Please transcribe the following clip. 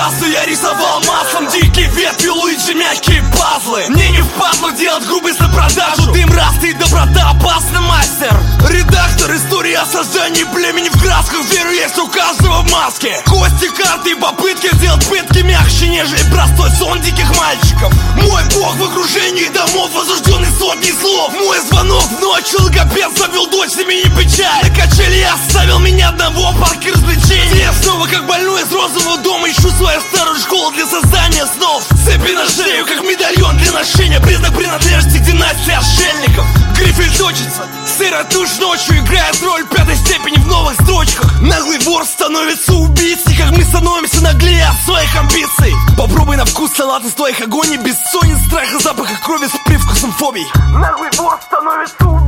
разу я рисовал маслом дикие ветви, Луиджи, мягкие пазлы. Мне не впадло делать грубость на продажу. Дым, раст и доброта, опасный мастер. Редактор истории о создании племени в красках. Верю, есть у каждого в маске. Кости, карты и попытки сделать пытки мягче, нежели простой сон диких мальчиков. Мой бог в окружении домов, осужденный сотней слов. Мой звонок в ночь, логопед завел дочь на мини-печаль. На качели оставил меня одного, парк развлечений. Я снова как больной из розового дома ищу свою старую школу для создания снов. Цепи на шею, как медальон для ношения, признак принадлежности к династии отшельников. Грифель точится, серая тушь ночью играет роль пятой степени в новых строчках. Наглый вор становится убийцей, как мы становимся наглее от своих амбиций. Попробуй на вкус салат из твоих агоний, бессонниц, страха, запаха крови с привкусом фобий. Наглый вор становится убийцей.